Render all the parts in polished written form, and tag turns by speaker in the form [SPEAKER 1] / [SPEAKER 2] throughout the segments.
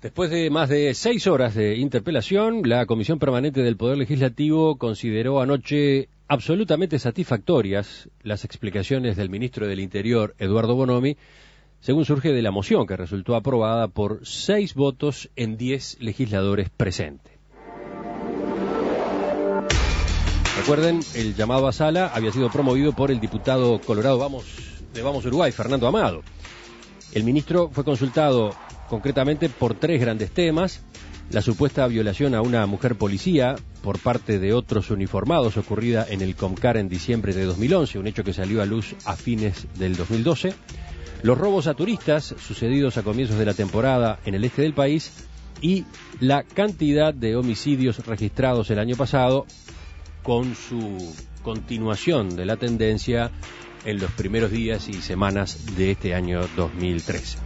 [SPEAKER 1] Después de más de 6 horas de interpelación, la Comisión Permanente del Poder Legislativo consideró anoche absolutamente satisfactorias las explicaciones del ministro del Interior, Eduardo Bonomi, según surge de la moción que resultó aprobada por 6 votos en 10 legisladores presentes. Recuerden, el llamado a sala había sido promovido por el diputado colorado de Vamos Uruguay, Fernando Amado. El ministro fue consultado concretamente por 3 grandes temas: la supuesta violación a una mujer policía por parte de otros uniformados ocurrida en el Comcar en diciembre de 2011, un hecho que salió a luz a fines del 2012, los robos a turistas sucedidos a comienzos de la temporada en el este del país y la cantidad de homicidios registrados el año pasado, con su continuación de la tendencia en los primeros días y semanas de este año 2013.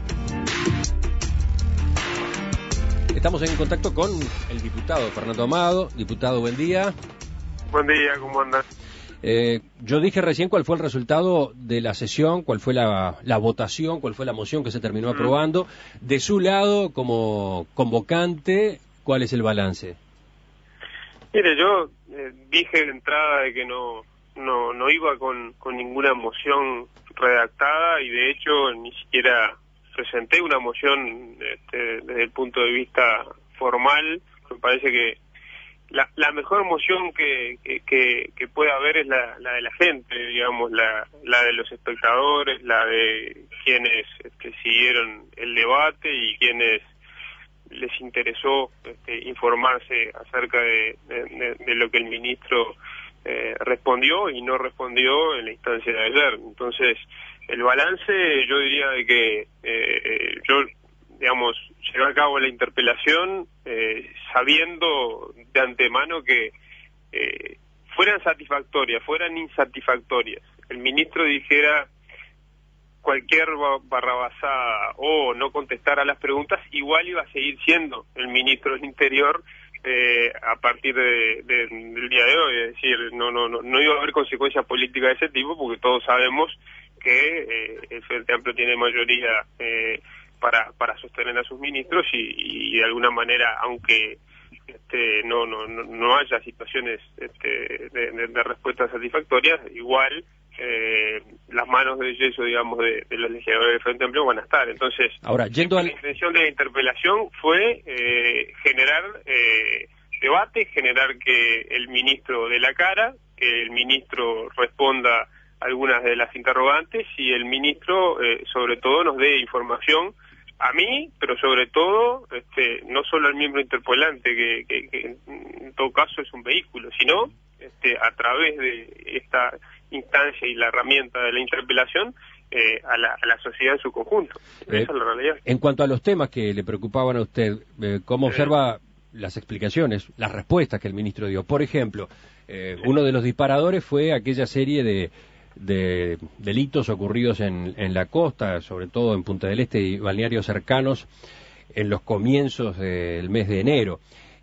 [SPEAKER 1] Estamos en contacto con el diputado Fernando Amado. Diputado, buen día.
[SPEAKER 2] Buen día, ¿cómo andas?
[SPEAKER 1] Yo dije recién cuál fue el resultado de la sesión, cuál fue la votación, cuál fue la moción que se terminó aprobando. De su lado, como convocante, ¿cuál es el balance?
[SPEAKER 2] Mire, yo dije de entrada de que no iba con ninguna moción redactada, y de hecho ni siquiera presenté una moción desde el punto de vista formal. Me parece que la mejor moción que puede haber es la de la gente, digamos, la de los espectadores, la de quienes siguieron el debate y quienes les interesó informarse acerca de lo que el ministro respondió y no respondió en la instancia de ayer. Entonces, el balance, yo diría de que yo, digamos, llevé a cabo la interpelación sabiendo de antemano que fueran satisfactorias, fueran insatisfactorias, el ministro dijera cualquier barrabasada o no contestara las preguntas, igual iba a seguir siendo el ministro del Interior a partir del día de hoy. Es decir, no iba a haber consecuencias políticas de ese tipo, porque todos sabemos que el Frente Amplio tiene mayoría para sostener a sus ministros y de alguna manera, aunque no haya situaciones de respuestas satisfactorias, igual las manos de yeso, digamos, de los legisladores del Frente Amplio van a estar. Entonces,
[SPEAKER 1] ahora,
[SPEAKER 2] la intención de la interpelación fue generar debate, generar que el ministro dé la cara, que el ministro responda algunas de las interrogantes y el ministro, sobre todo, nos dé información a mí, pero sobre todo, no solo al miembro interpelante, que en todo caso es un vehículo, sino a través de esta instancia y la herramienta de la interpelación a la sociedad en su conjunto. Esa es la realidad.
[SPEAKER 1] En cuanto a los temas que le preocupaban a usted, ¿cómo observa las explicaciones, las respuestas que el ministro dio? Por ejemplo, uno de los disparadores fue aquella serie de delitos ocurridos en la costa, sobre todo en Punta del Este y balnearios cercanos, en los comienzos del mes de enero,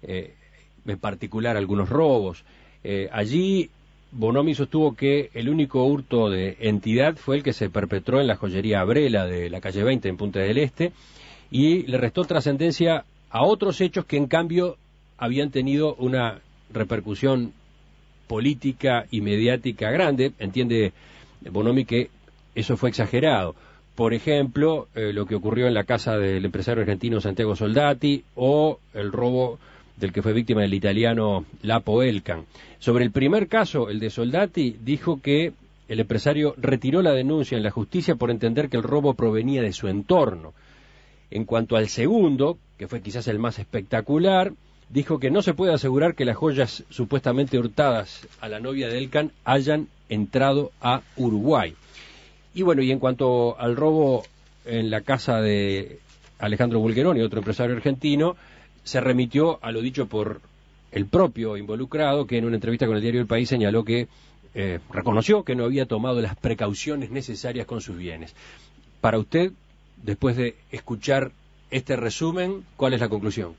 [SPEAKER 1] en particular algunos robos. Allí Bonomi sostuvo que el único hurto de entidad fue el que se perpetró en la joyería Abrela de la calle 20 en Punta del Este, y le restó trascendencia a otros hechos que en cambio habían tenido una repercusión política y mediática grande. Entiende Bonomi que eso fue exagerado. Por ejemplo, lo que ocurrió en la casa del empresario argentino Santiago Soldati, o el robo del que fue víctima el italiano Lapo Elkan. Sobre el primer caso, el de Soldati, dijo que el empresario retiró la denuncia en la justicia por entender que el robo provenía de su entorno. En cuanto al segundo, que fue quizás el más espectacular, dijo que no se puede asegurar que las joyas supuestamente hurtadas a la novia de Elkan hayan entrado a Uruguay. Y bueno, y en cuanto al robo en la casa de Alejandro Bulgeroni, otro empresario argentino, se remitió a lo dicho por el propio involucrado, que en una entrevista con el diario El País señaló que reconoció que no había tomado las precauciones necesarias con sus bienes. Para usted, después de escuchar este resumen, ¿cuál es la conclusión?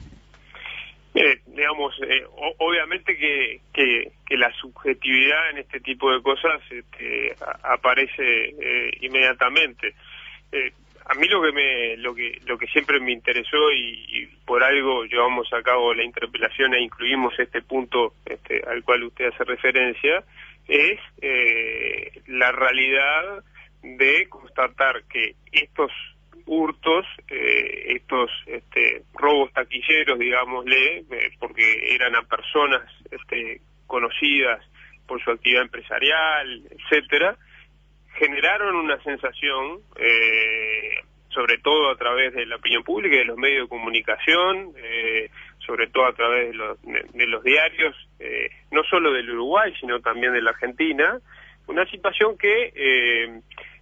[SPEAKER 2] Digamos, obviamente que la subjetividad en este tipo de cosas aparece inmediatamente. A mí lo que siempre me interesó y por algo llevamos a cabo la interpelación e incluimos este punto al cual usted hace referencia, es la realidad de constatar que estos hurtos, estos robos taquilleros, digámosle, porque eran a personas conocidas por su actividad empresarial, etcétera, generaron una sensación, sobre todo a través de la opinión pública y de los medios de comunicación, sobre todo a través de los diarios, no solo del Uruguay, sino también de la Argentina, una situación que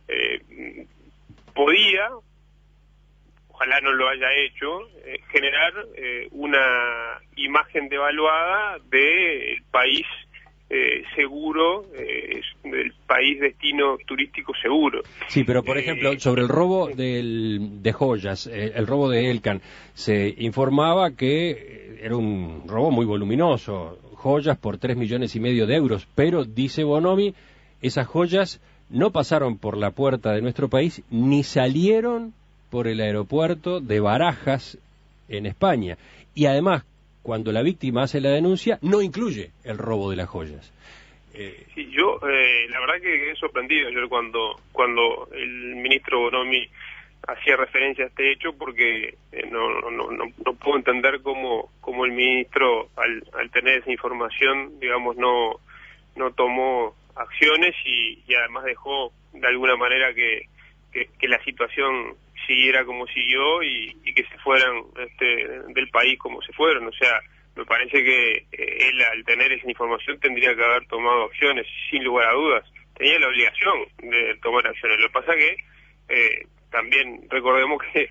[SPEAKER 2] podía, ojalá no lo haya hecho, generar una imagen devaluada del país seguro, del país destino turístico seguro.
[SPEAKER 1] Sí, pero por ejemplo, sobre el robo de joyas, el robo de Elkan, se informaba que era un robo muy voluminoso, joyas por 3,5 millones de euros, pero dice Bonomi, esas joyas no pasaron por la puerta de nuestro país ni salieron por el aeropuerto de Barajas en España. Y además, cuando la víctima hace la denuncia, no incluye el robo de las joyas.
[SPEAKER 2] Sí, yo la verdad que quedé sorprendido ayer cuando el ministro Bonomi hacía referencia a este hecho, porque no puedo entender cómo el ministro, al tener esa información, digamos, no tomó acciones y además dejó de alguna manera que la situación siguiera como siguió y que se fueran del país como se fueron. O sea, me parece que él, al tener esa información, tendría que haber tomado acciones, sin lugar a dudas. Tenía la obligación de tomar acciones. Lo que pasa que también recordemos que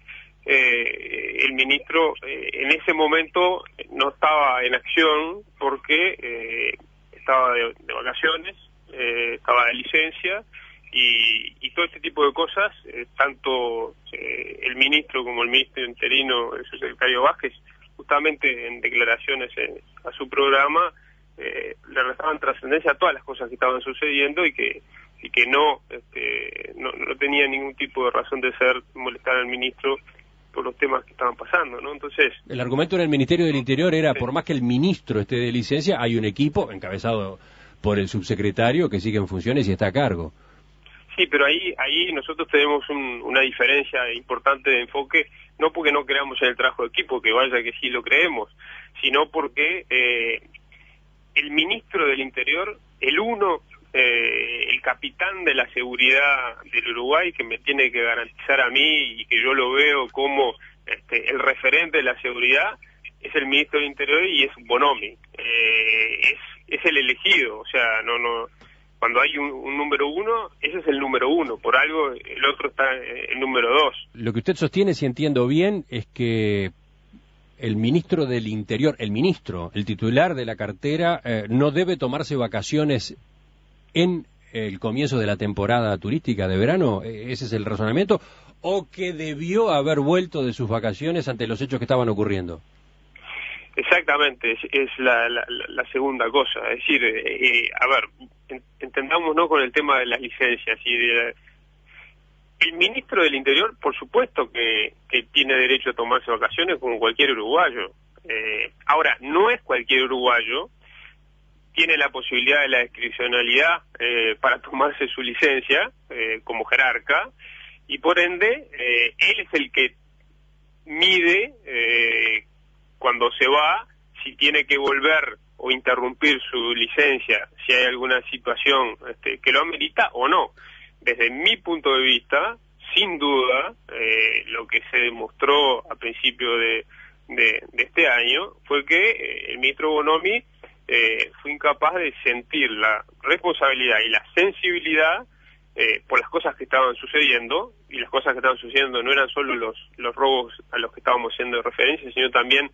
[SPEAKER 2] el ministro en ese momento no estaba en acción porque estaba de vacaciones, estaba de licencia, y todo este tipo de cosas, tanto el ministro como el ministro interino, el subsecretario Vázquez, justamente en declaraciones a su programa, le restaban trascendencia a todas las cosas que estaban sucediendo y que no tenía ningún tipo de razón de ser molestar al ministro por los temas que estaban pasando, ¿no? Entonces,
[SPEAKER 1] el argumento en el Ministerio del Interior era, por más que el ministro esté de licencia, hay un equipo encabezado por el subsecretario que sigue en funciones y está a cargo.
[SPEAKER 2] Sí, pero ahí nosotros tenemos una diferencia importante de enfoque, no porque no creamos en el trabajo de equipo, que vaya que sí lo creemos, sino porque el ministro del Interior, el capitán de la seguridad del Uruguay, que me tiene que garantizar a mí y que yo lo veo como el referente de la seguridad, es el ministro del Interior y es Bonomi. Es el elegido, o sea, cuando hay un número uno, ese es el número uno, por algo el otro está el número dos.
[SPEAKER 1] Lo que usted sostiene, si entiendo bien, es que el ministro del Interior, el titular de la cartera, no debe tomarse vacaciones en el comienzo de la temporada turística de verano. ¿Ese es el razonamiento? ¿O que debió haber vuelto de sus vacaciones ante los hechos que estaban ocurriendo?
[SPEAKER 2] Exactamente, es la segunda cosa. Es decir, a ver, entendamos, ¿no?, con el tema de las licencias. El ministro del Interior, por supuesto que tiene derecho a tomarse vacaciones como cualquier uruguayo. Ahora, no es cualquier uruguayo, tiene la posibilidad de la discrecionalidad para tomarse su licencia como jerarca, y por ende, él es el que mide cuando se va, si tiene que volver o interrumpir su licencia, si hay alguna situación que lo amerita o no. Desde mi punto de vista, sin duda, lo que se demostró a principio de este año fue que el ministro Bonomi fue incapaz de sentir la responsabilidad y la sensibilidad por las cosas que estaban sucediendo, y las cosas que estaban sucediendo no eran solo los robos a los que estábamos haciendo referencia, sino también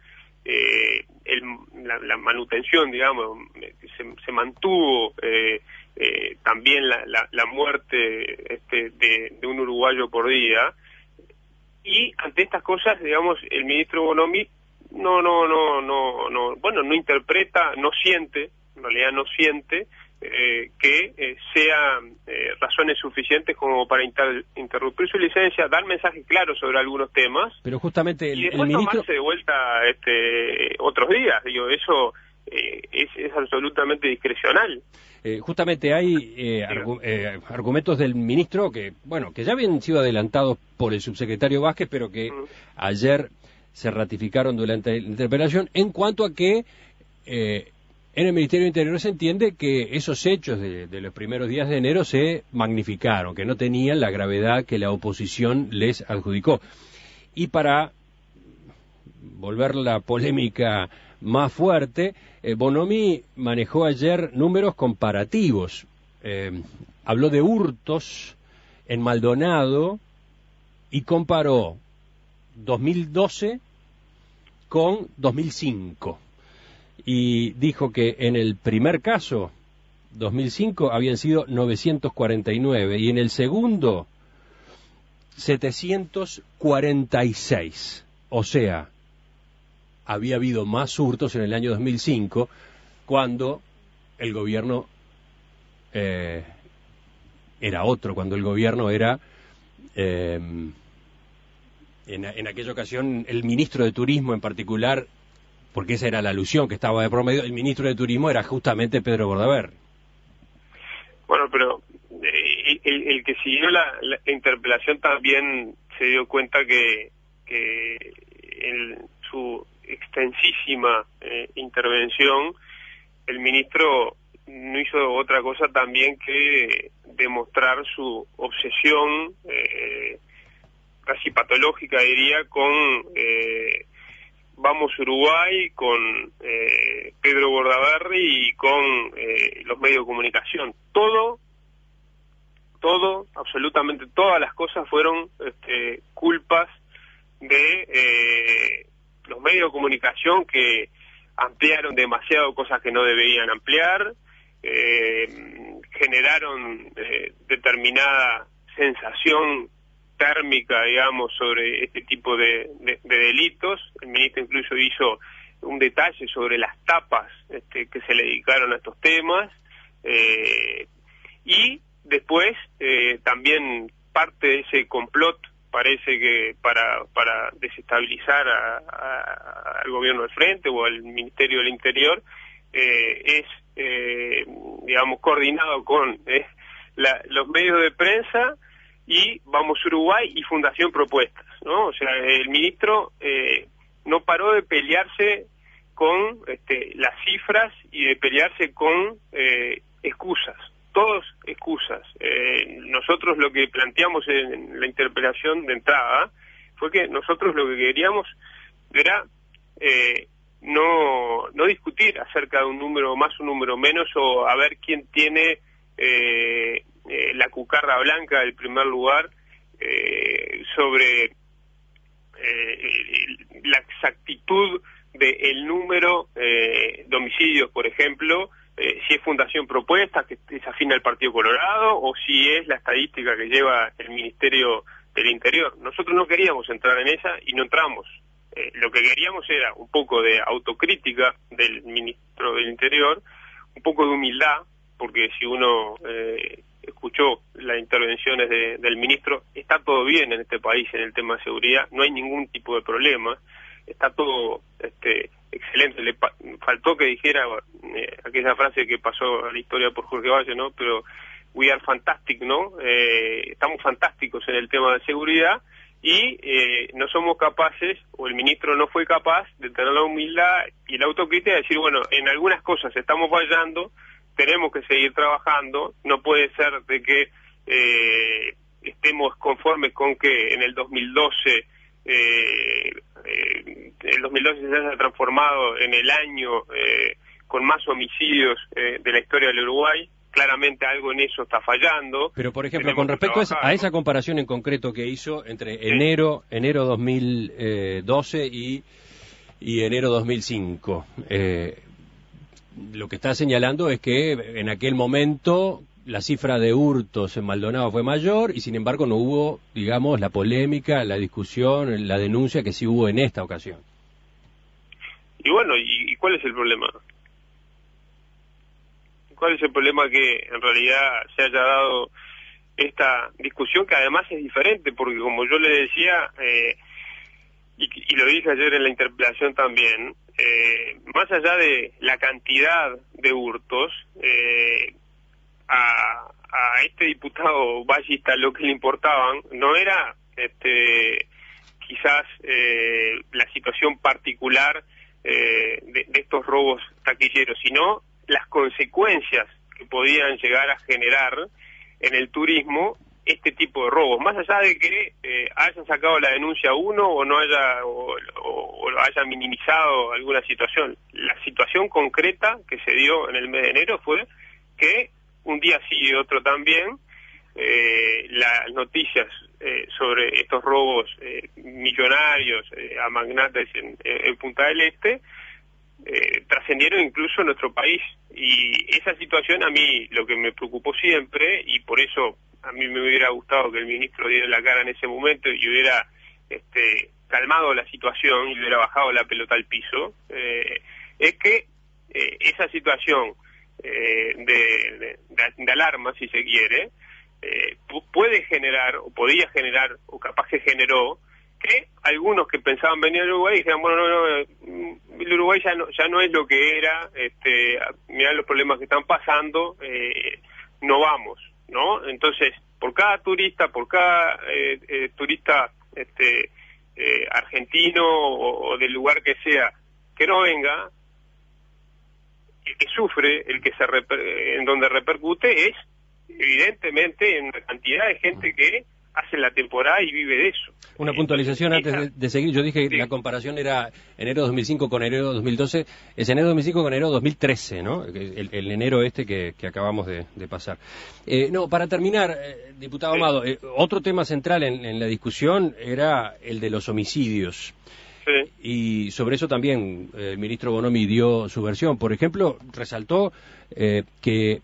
[SPEAKER 2] la manutención, digamos, se mantuvo, también la muerte de un uruguayo por día, y ante estas cosas, digamos, el ministro Bonomi no interpreta, no siente, en realidad no siente que sean razones suficientes como para interrumpir su licencia, dar mensajes claros sobre algunos temas.
[SPEAKER 1] Pero justamente
[SPEAKER 2] y después tomarse de vuelta otros días. Digo, eso es absolutamente discrecional.
[SPEAKER 1] Justamente hay argumentos del ministro que, bueno, que ya habían sido adelantados por el subsecretario Vázquez, pero que ayer se ratificaron durante la interpelación, en cuanto a que en el Ministerio de Interior se entiende que esos hechos de los primeros días de enero se magnificaron, que no tenían la gravedad que la oposición les adjudicó. Y para volver la polémica más fuerte, Bonomi manejó ayer números comparativos. Habló de hurtos en Maldonado y comparó 2012 con 2005. Y dijo que en el primer caso, 2005, habían sido 949 y en el segundo, 746. O sea, había habido más hurtos en el año 2005 cuando el gobierno era otro, cuando el gobierno era, en aquella ocasión, el ministro de Turismo en particular, porque esa era la alusión que estaba de promedio, el ministro de Turismo era justamente Pedro Bordaberry.
[SPEAKER 2] Bueno, pero el que siguió la interpelación también se dio cuenta que en su extensísima intervención el ministro no hizo otra cosa también que demostrar su obsesión casi patológica, diría, con Vamos Uruguay, con Pedro Bordaberry y con los medios de comunicación. Todo, absolutamente todas las cosas fueron culpas de los medios de comunicación, que ampliaron demasiado cosas que no deberían ampliar, generaron determinada sensación térmica, digamos, sobre este tipo de delitos. El ministro incluso hizo un detalle sobre las tapas que se le dedicaron a estos temas, y después también parte de ese complot, parece que para desestabilizar al gobierno del Frente o al Ministerio del Interior, es digamos, coordinado con los medios de prensa y Vamos Uruguay y Fundación Propuestas, ¿no? O sea, el ministro no paró de pelearse con las cifras y de pelearse con excusas, todos excusas. Nosotros lo que planteamos en la interpelación de entrada fue que nosotros lo que queríamos era no discutir acerca de un número más, un número menos, o a ver quién tiene la cucarda blanca del primer lugar sobre la exactitud del número de homicidios, por ejemplo, si es Fundación Propuestas, que es afín al Partido Colorado, o si es la estadística que lleva el Ministerio del Interior. Nosotros no queríamos entrar en esa y no entramos. Lo que queríamos era un poco de autocrítica del Ministro del Interior, un poco de humildad, porque si uno escuchó las intervenciones del ministro, está todo bien en este país en el tema de seguridad, no hay ningún tipo de problema, está todo excelente. Le faltó que dijera aquella frase que pasó a la historia por Jorge Valle, ¿no? Pero we are fantastic, ¿no? Estamos fantásticos en el tema de seguridad y no somos capaces, o el ministro no fue capaz de tener la humildad y la autocrítica de decir, bueno, en algunas cosas estamos fallando, tenemos que seguir trabajando, no puede ser de que estemos conformes con que en el 2012 el 2012 se haya transformado en el año con más homicidios de la historia del Uruguay. Claramente algo en eso está fallando.
[SPEAKER 1] Pero, por ejemplo, con respecto a esa comparación en concreto que hizo entre enero 2012 y enero 2005, lo que está señalando es que en aquel momento la cifra de hurtos en Maldonado fue mayor y, sin embargo, no hubo, digamos, la polémica, la discusión, la denuncia que sí hubo en esta ocasión.
[SPEAKER 2] Y bueno, ¿y cuál es el problema? ¿Cuál es el problema que en realidad se haya dado esta discusión, que además es diferente? Porque como yo le decía, y lo dije ayer en la interpelación también, más allá de la cantidad de hurtos, a este diputado Ballista lo que le importaban no era quizás la situación particular de estos robos taquilleros, sino las consecuencias que podían llegar a generar en el turismo este tipo de robos, más allá de que hayan sacado la denuncia uno o no haya o haya minimizado alguna situación. La situación concreta que se dio en el mes de enero fue que un día sí y otro también las noticias sobre estos robos millonarios a magnates en Punta del Este trascendieron incluso en nuestro país, y esa situación a mí lo que me preocupó siempre, y por eso a mí me hubiera gustado que el ministro diera la cara en ese momento y hubiera calmado la situación y hubiera bajado la pelota al piso, es que esa situación de alarma, si se quiere, puede generar, o podía generar, o capaz que generó, que algunos que pensaban venir al Uruguay dijeran, bueno, no, el Uruguay ya no es lo que era, mirá los problemas que están pasando, no vamos, ¿no? Entonces, por cada turista argentino o del lugar que sea, que no venga, el que sufre, en donde repercute es evidentemente en una cantidad de gente que hace la temporada y vive de eso.
[SPEAKER 1] Una puntualización antes de seguir. Yo dije que la comparación era enero 2005 con enero 2012. Es enero 2005 con enero 2013, ¿no? El enero que acabamos de pasar. Para terminar, diputado Amado, otro tema central en la discusión era el de los homicidios.
[SPEAKER 2] Sí.
[SPEAKER 1] Y sobre eso también el ministro Bonomi dio su versión. Por ejemplo, resaltó que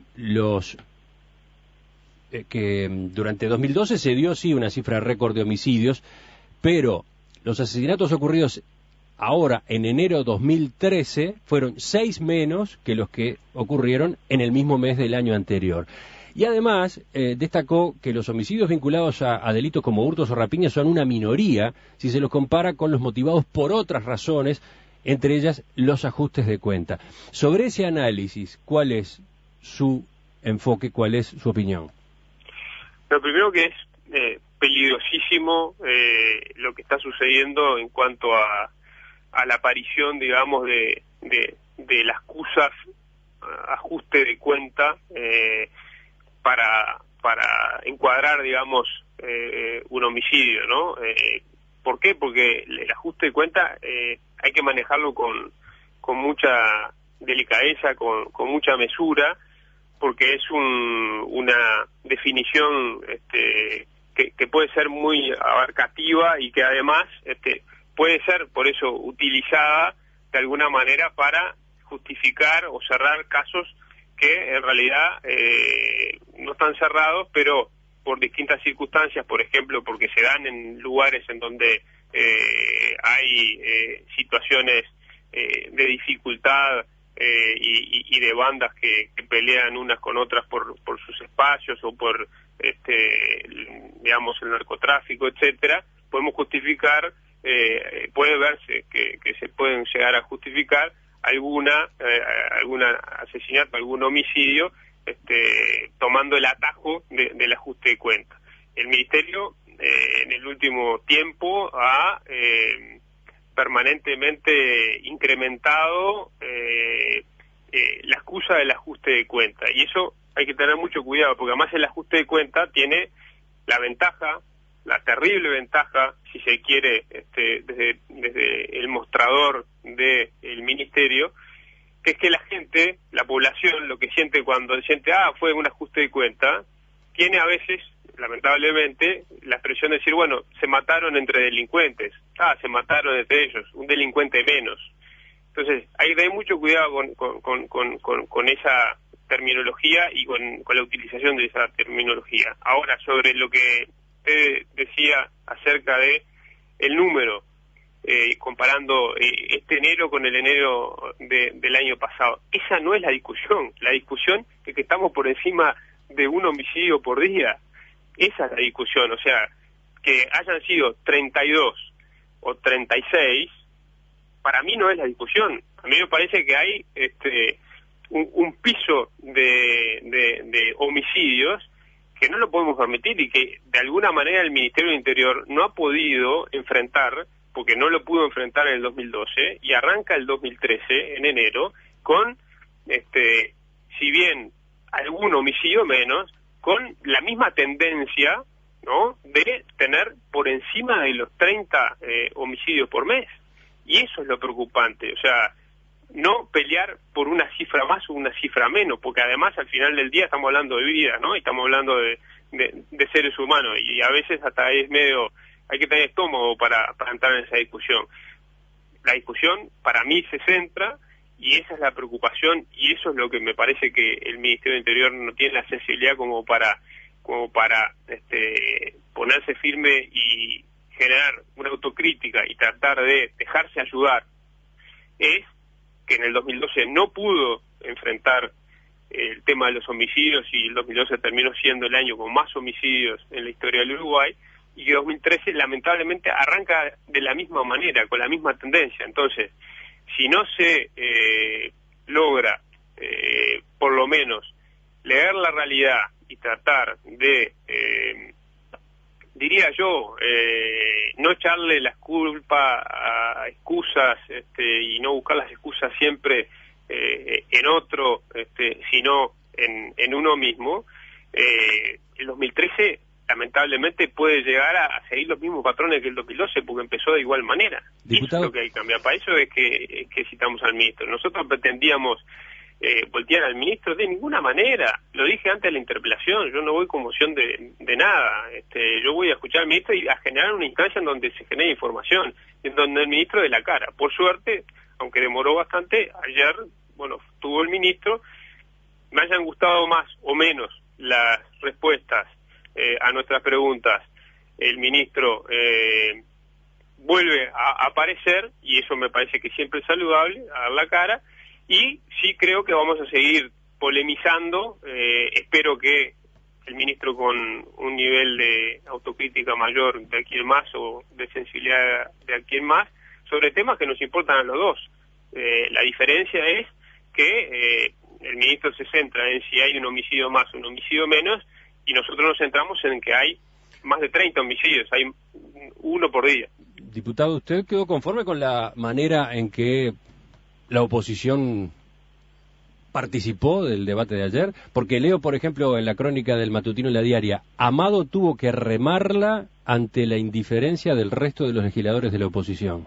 [SPEAKER 1] durante 2012 se dio sí una cifra récord de homicidios, pero los asesinatos ocurridos ahora en enero 2013 fueron 6 menos que los que ocurrieron en el mismo mes del año anterior. Y además destacó que los homicidios vinculados a delitos como hurtos o rapiñas son una minoría si se los compara con los motivados por otras razones, entre ellas los ajustes de cuenta. Sobre ese análisis, ¿cuál es su enfoque, cuál es su opinión?
[SPEAKER 2] Lo primero que es peligrosísimo lo que está sucediendo en cuanto a la aparición, digamos, de las excusas, ajuste de cuenta, para encuadrar, digamos, un homicidio, ¿no? ¿Por qué? Porque el ajuste de cuenta hay que manejarlo con mucha delicadeza, con mucha mesura, porque es una definición que puede ser muy abarcativa y que además puede ser, por eso, utilizada de alguna manera para justificar o cerrar casos que en realidad no están cerrados, pero por distintas circunstancias, por ejemplo, porque se dan en lugares en donde hay situaciones de dificultad y de bandas que pelean unas con otras por sus espacios o por, digamos, el narcotráfico, etcétera, podemos justificar, puede verse que se pueden llegar a justificar algún asesinato, algún homicidio, tomando el atajo del ajuste de cuenta. El Ministerio en el último tiempo ha permanentemente incrementado la excusa del ajuste de cuenta, y eso hay que tener mucho cuidado, porque además el ajuste de cuenta tiene la ventaja, la terrible ventaja, si se quiere, desde el mostrador del Ministerio, que es que la gente, la población, lo que siente cuando siente, fue un ajuste de cuenta, tiene a veces, lamentablemente, la expresión de decir, bueno, se mataron entre delincuentes, se mataron entre ellos, un delincuente menos. Entonces, hay que tener mucho cuidado con esa terminología y con la utilización de esa terminología. Ahora, sobre lo que usted decía acerca de el número, comparando este enero con el enero del año pasado. Esa no es la discusión. La discusión es que estamos por encima de un homicidio por día. Esa es la discusión. O sea, que hayan sido 32 o 36, para mí no es la discusión. A mí me parece que hay un piso de homicidios que no lo podemos permitir y que de alguna manera el Ministerio del Interior no ha podido enfrentar, porque no lo pudo enfrentar en el 2012, y arranca el 2013, en enero, con, si bien algún homicidio menos, con la misma tendencia, ¿no?, de tener por encima de los 30 homicidios por mes. Y eso es lo preocupante, o sea, no pelear por una cifra más o una cifra menos, porque además al final del día estamos hablando de vida, ¿no? Y estamos hablando de seres humanos, y a veces hasta es medio, hay que tener estómago para entrar en esa discusión. La discusión para mí se centra, y esa es la preocupación, y eso es lo que me parece que el Ministerio del Interior no tiene la sensibilidad como para ponerse firme y generar una autocrítica y tratar de dejarse ayudar. Es que en el 2012 no pudo enfrentar el tema de los homicidios, y el 2012 terminó siendo el año con más homicidios en la historia del Uruguay, y que 2013 lamentablemente arranca de la misma manera, con la misma tendencia. Entonces, si no se logra por lo menos leer la realidad y tratar de, diría yo, no echarle las culpas a excusas y no buscar las excusas siempre en otro, sino en uno mismo, el 2013 lamentablemente puede llegar a seguir los mismos patrones que el 2012, porque empezó de igual manera.
[SPEAKER 1] Diputado,
[SPEAKER 2] y eso es lo que hay que cambiar. Para eso es que citamos al ministro. Nosotros pretendíamos voltear al ministro de ninguna manera. Lo dije antes de la interpelación, yo no voy con moción de nada. Yo voy a escuchar al ministro y a generar una instancia en donde se genere información, en donde el ministro dé la cara. Por suerte, aunque demoró bastante, ayer, bueno, tuvo el ministro. Me hayan gustado más o menos las respuestas a nuestras preguntas, el ministro vuelve a aparecer, y eso me parece que siempre es saludable, a dar la cara, y sí creo que vamos a seguir polemizando. Espero que el ministro, con un nivel de autocrítica mayor de aquí en más, o de sensibilidad de aquí en más, sobre temas que nos importan a los dos. La diferencia es que el ministro se centra en si hay un homicidio más o un homicidio menos, y nosotros nos centramos en que hay más de 30 homicidios, hay uno por día.
[SPEAKER 1] Diputado, ¿usted quedó conforme con la manera en que la oposición participó del debate de ayer? Porque leo, por ejemplo, en la crónica del matutino en La Diaria, Amado tuvo que remarla ante la indiferencia del resto de los legisladores de la oposición.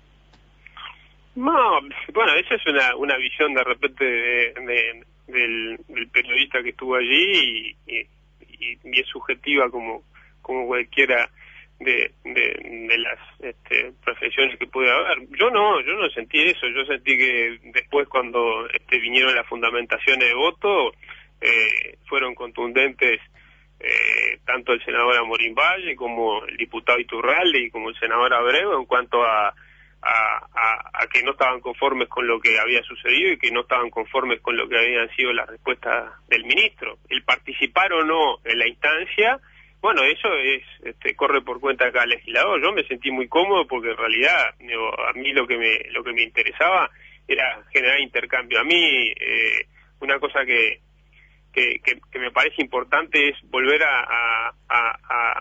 [SPEAKER 2] No, bueno, esa es una visión de repente del periodista que estuvo allí, y es subjetiva como cualquiera de las profesiones que puede haber. Yo no sentí eso. Yo sentí que después, cuando vinieron las fundamentaciones de voto, fueron contundentes tanto el senador Amorín Valle como el diputado Iturralde y como el senador Abreu, en cuanto a que no estaban conformes con lo que había sucedido y que no estaban conformes con lo que habían sido las respuestas del ministro. El participar o no en la instancia, bueno, eso corre por cuenta de cada legislador. Yo me sentí muy cómodo, porque en realidad a mí lo que me interesaba era generar intercambio. A mí una cosa que me parece importante es volver a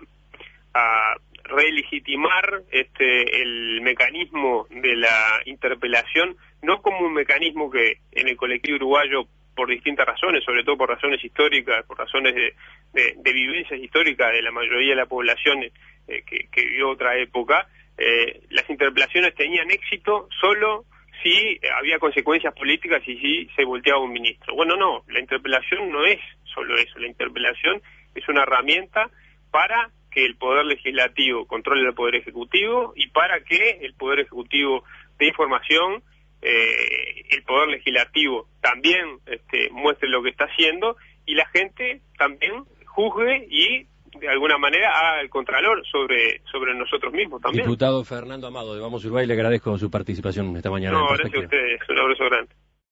[SPEAKER 2] relegitimar el mecanismo de la interpelación, no como un mecanismo que en el colectivo uruguayo, por distintas razones, sobre todo por razones históricas, por razones de vivencias históricas de la mayoría de la población que vivió otra época, las interpelaciones tenían éxito solo si había consecuencias políticas y si se volteaba un ministro. Bueno, no, la interpelación no es solo eso. La interpelación es una herramienta para que el Poder Legislativo controle al Poder Ejecutivo, y para que el Poder Ejecutivo dé información, el Poder Legislativo también muestre lo que está haciendo, y la gente también juzgue y de alguna manera haga el contralor sobre nosotros mismos también.
[SPEAKER 1] Diputado Fernando Amado de Vamos Uruguay, le agradezco su participación esta mañana.
[SPEAKER 2] No, gracias a ustedes, un abrazo grande.